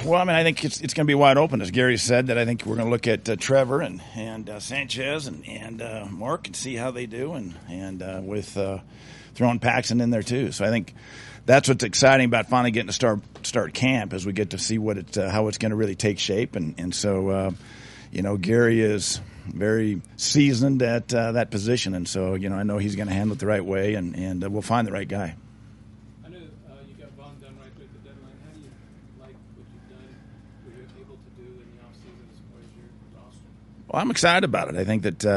Well, I mean, I think it's going to be wide open, as Gary said. That I think we're going to look at Trevor and Sanchez and Mark and see how they do, and with throwing Paxton in there too. So I think that's what's exciting about finally getting to start camp, as we get to see how it's going to really take shape, and so Gary is very seasoned at that position, and so I know he's going to handle it the right way, and we'll find the right guy. I know you got Vaughn done right at the deadline. How do you like what you've done, what you're able to do in the offseason as far as your roster? Well, I'm excited about it. I think that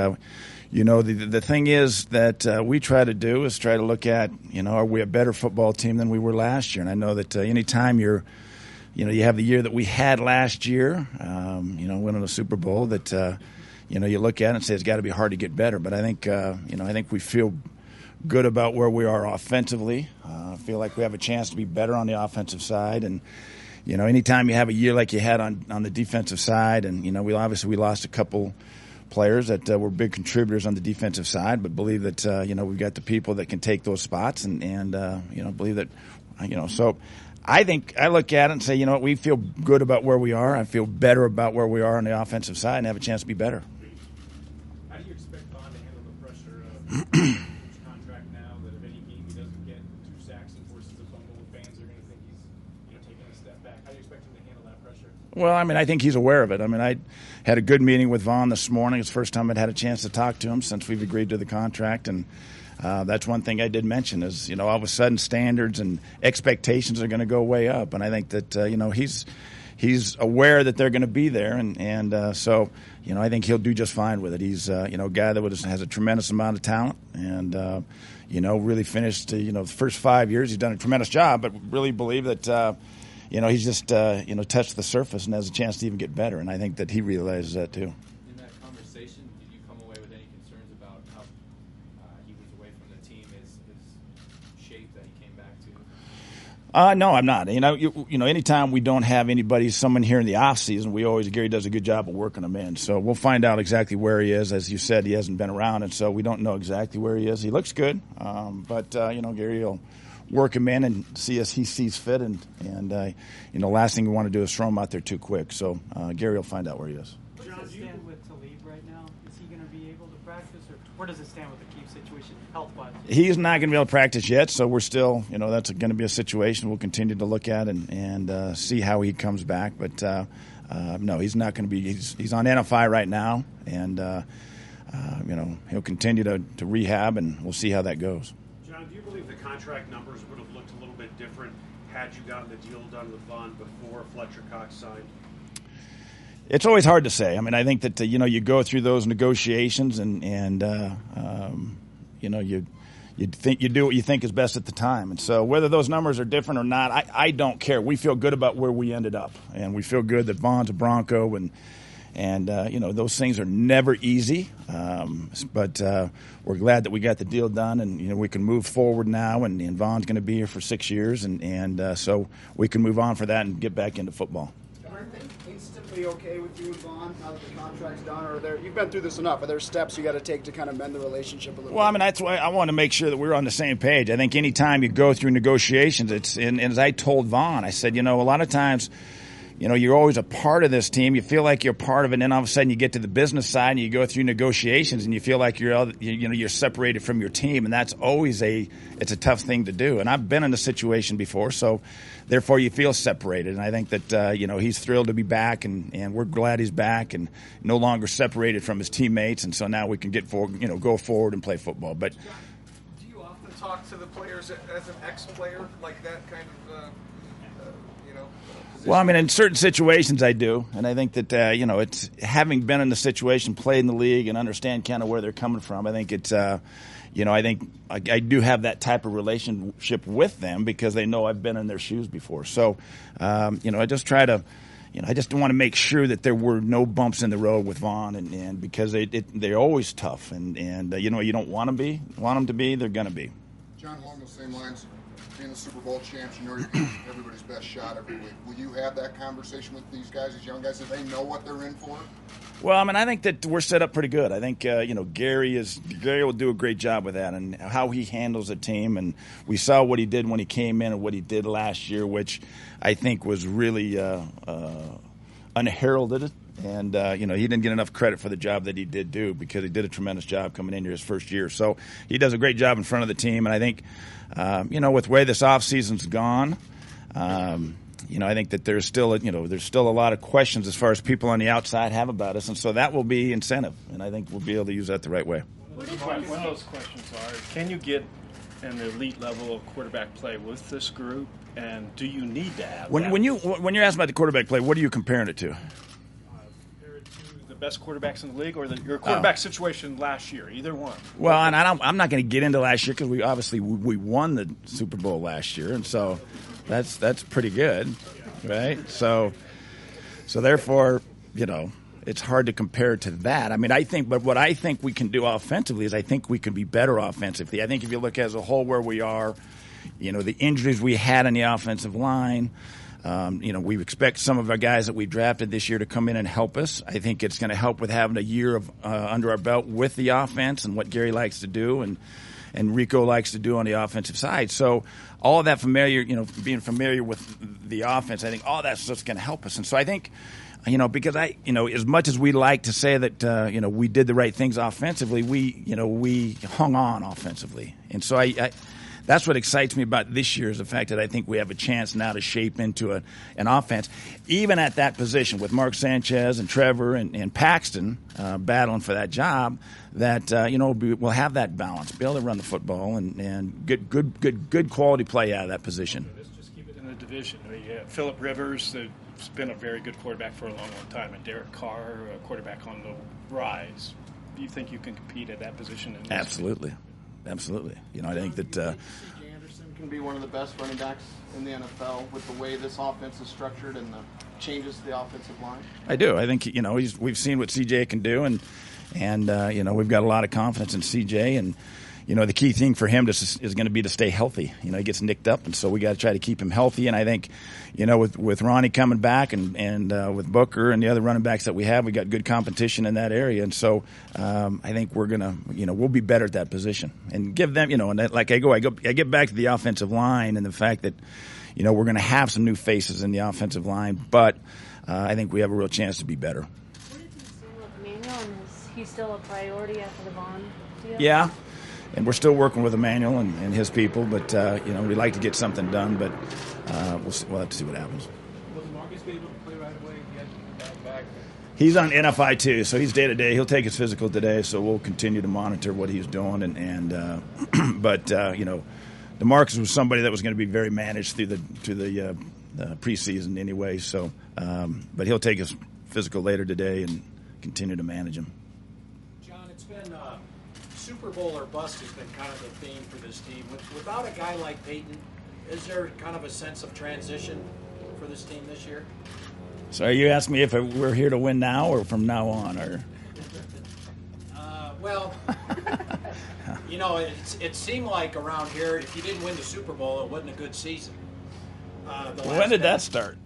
the thing is that we try to look at are we a better football team than we were last year? And I know that anytime you have the year that we had last year, winning a Super Bowl, that you look at it and say it's got to be hard to get better. But I think we feel good about where we are offensively. I feel like we have a chance to be better on the offensive side. And anytime you have a year like you had on the defensive side, and we lost a couple players that were big contributors on the defensive side, but believe that we've got the people that can take those spots, and believe that so. I think I look at it and say, we feel good about where we are. I feel better about where we are on the offensive side and have a chance to be better. How do you expect Vaughn to handle the pressure of his contract now, that if any game he doesn't get 2 sacks and forces a fumble, fans are going to think he's taking a step back? How do you expect him to handle that pressure? Well, I mean, I think he's aware of it. I mean, I had a good meeting with Vaughn this morning. It's the first time I'd had a chance to talk to him since we've agreed to the contract, and that's one thing I did mention is, all of a sudden standards and expectations are going to go way up. And I think that, he's aware that they're going to be there. And so, I think he'll do just fine with it. He's, a guy that has a tremendous amount of talent and, really finished, the first 5 years. He's done a tremendous job, but really believe that, he's just, touched the surface and has a chance to even get better. And I think that he realizes that too. In that conversation, did you come away with any concerns about how he was away from the team, his shape that he came back to? No, I'm not. Anytime we don't have someone here in the off season, Gary does a good job of working them in. So we'll find out exactly where he is. As you said, he hasn't been around, and so we don't know exactly where he is. He looks good, but Gary will work him in and see as he sees fit. And last thing we want to do is throw him out there too quick. So Gary will find out where he is. Where does it stand with Talib right now? Is he going to be able to practice, or where does it stand with the Keith situation health-wise? He's not going to be able to practice yet, so we're still, that's going to be a situation we'll continue to look at and see how he comes back. But no, he's not going to be. He's on NFI right now, and he'll continue to rehab, and we'll see how that goes. John, do you believe the contract numbers would have looked a little bit different had you gotten the deal done with Vaughn before Fletcher Cox signed? It's always hard to say. I mean, I think that you go through those negotiations and you think you do what you think is best at the time. And so whether those numbers are different or not, I don't care. We feel good about where we ended up, and we feel good that Vaughn's a Bronco, and those things are never easy. But we're glad that we got the deal done, and we can move forward now. And Vaughn's going to be here for 6 years, and so we can move on for that and get back into football. Are things instantly okay with you and Vaughn now that the contract's done, or you've been through this enough? Are there steps you got to take to kind of mend the relationship a little bit? Well, I mean, that's why I want to make sure that we're on the same page. I think anytime you go through negotiations, and as I told Vaughn, I said, a lot of times, you're always a part of this team. You feel like you're part of it, and then all of a sudden you get to the business side and you go through negotiations and you feel like you're separated from your team, and that's always it's a tough thing to do. And I've been in a situation before, so therefore you feel separated. And I think that he's thrilled to be back, and we're glad he's back and no longer separated from his teammates. And so now we can go forward and play football. But do you often talk to the players as an ex-player like that kind of? Well, I mean, in certain situations I do, and I think that it's having been in the situation, played in the league, and understand kind of where they're coming from. I think it's, I think I do have that type of relationship with them because they know I've been in their shoes before. So, I just try to, I just want to make sure that there were no bumps in the road with Vaughn, and because they're always tough, and you don't want them to be, they're going to be. John, along those same lines, being the Super Bowl champs, you know you're getting everybody's best shot every week. Will you have that conversation with these guys, these young guys? Do they know what they're in for? Well, I mean, I think that we're set up pretty good. I think Gary will do a great job with that and how he handles the team. And we saw what he did when he came in and what he did last year, which I think was really unheralded. And he didn't get enough credit for the job that he did do because he did a tremendous job coming into his first year. So he does a great job in front of the team. And I think, with the way this offseason's gone, I think that there's still a lot of questions as far as people on the outside have about us, and so that will be incentive, and I think we'll be able to use that the right way. One of those questions are: can you get an elite level of quarterback play with this group, and do you need to have that? When you're asking about the quarterback play, what are you comparing it to? Compare it to the best quarterbacks in the league, or your quarterback situation last year, either one. Well, and I'm not going to get into last year because we won the Super Bowl last year, and so. That's pretty good, right? So therefore, it's hard to compare to that. I mean, but what I think we can do offensively is I think we can be better offensively. I think if you look as a whole where we are, the injuries we had on the offensive line, we expect some of our guys that we drafted this year to come in and help us. I think it's going to help with having a year of under our belt with the offense and what Gary likes to do and Rico likes to do on the offensive side. So all of that being familiar with the offense, I think all that stuff's going to help us. And so I think, because as much as we like to say that, we did the right things offensively, we hung on offensively. And so that's what excites me about this year is the fact that I think we have a chance now to shape into an offense, even at that position with Mark Sanchez and Trevor and Paxton battling for that job. That we'll have that balance, be able to run the football and get good quality play out of that position. Let's just keep it in the division. Phillip Rivers has been a very good quarterback for a long time, and Derek Carr, a quarterback on the rise. Do you think you can compete at that position? Absolutely. I think that C.J. Anderson can be one of the best running backs in the NFL with the way this offense is structured and the changes to the offensive line. I do. I think we've seen what C.J. can do, and we've got a lot of confidence in C.J. and the key thing for him is going to be to stay healthy. He gets nicked up, and so we got to try to keep him healthy. And I think, with Ronnie coming back and with Booker and the other running backs that we have, we got good competition in that area. And so I think we're gonna, we'll be better at that position and give them, and that, like I get back to the offensive line and the fact that, we're going to have some new faces in the offensive line, but I think we have a real chance to be better. What did you see with Manuel, and is he still a priority after the Vaughn deal? Yeah. And we're still working with Emmanuel and his people, but we'd like to get something done. But we'll have to see what happens. Will Marcus be able to play right away? Back? He's on NFI too, so he's day to day. He'll take his physical today, so we'll continue to monitor what he's doing. But DeMarcus was somebody that was going to be very managed through the preseason anyway. So, but he'll take his physical later today and continue to manage him. John, it's been. Super Bowl or bust has been kind of the theme for this team. Without a guy like Peyton, is there kind of a sense of transition for this team this year? So are you asking me if we're here to win now or from now on? Or it seemed like around here, if you didn't win the Super Bowl, it wasn't a good season. When did that start?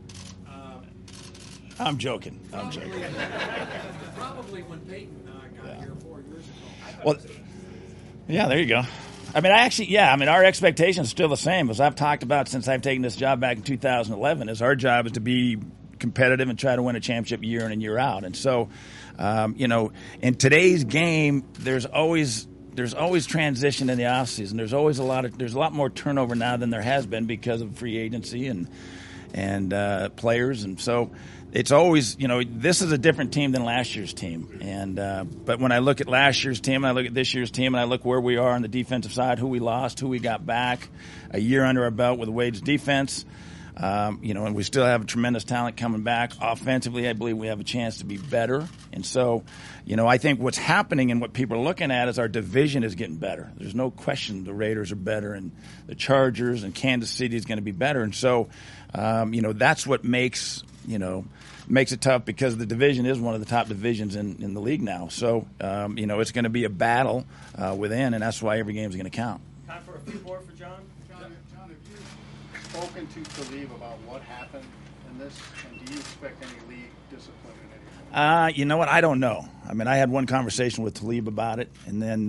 I'm joking. Probably when Peyton got here 4 years ago. Well, yeah, there you go. I mean, our expectation is still the same. As I've talked about since I've taken this job back in 2011, is our job is to be competitive and try to win a championship year in and year out. And so, in today's game, there's always transition in the offseason. There's a lot more turnover now than there has been because of free agency and players. And so it's always, this is a different team than last year's team. And but when I look at last year's team, and I look at this year's team, and I look where we are on the defensive side, who we lost, who we got back, a year under our belt with Wade's defense, and we still have a tremendous talent coming back. Offensively, I believe we have a chance to be better. And so, I think what's happening and what people are looking at is our division is getting better. There's no question the Raiders are better, and the Chargers and Kansas City is going to be better. And so, that's what makes it tough, because the division is one of the top divisions in the league now. So, it's going to be a battle within, and that's why every game is going to count. Time for a a few more for John. John, have you spoken to Talib about what happened in this, and do you expect any league discipline in any way? You know what? I don't know. I mean, I had one conversation with Talib about it, and then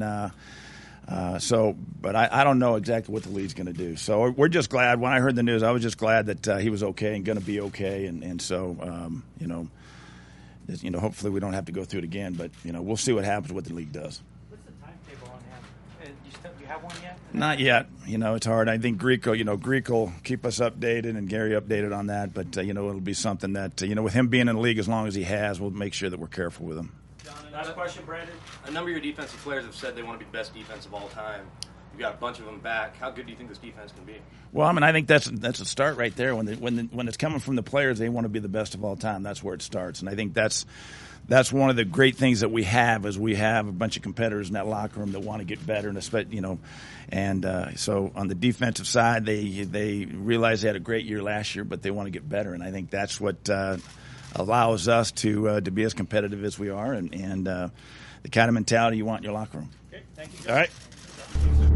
but I don't know exactly what the league's going to do. So we're just glad. When I heard the news, I was just glad that he was okay and going to be okay, and so hopefully we don't have to go through it again. But we'll see what happens, what the league does. What's the timetable on him? Do you have one yet? Not yet. It's hard. I think Greek will keep us updated and Gary updated on that. But it'll be something that with him being in the league as long as he has, we'll make sure that we're careful with him. Last question, Brandon. A number of your defensive players have said they want to be the best defense of all time. You've got a bunch of them back. How good do you think this defense can be? Well, I mean, I think that's a start right there. When it's coming from the players, they want to be the best of all time. That's where it starts, and I think that's one of the great things that we have is we have a bunch of competitors in that locker room that want to get better, and so on the defensive side, they realize they had a great year last year, but they want to get better, and I think that's what allows us to be as competitive as we are, and the kind of mentality you want in your locker room. Okay, thank you. All right.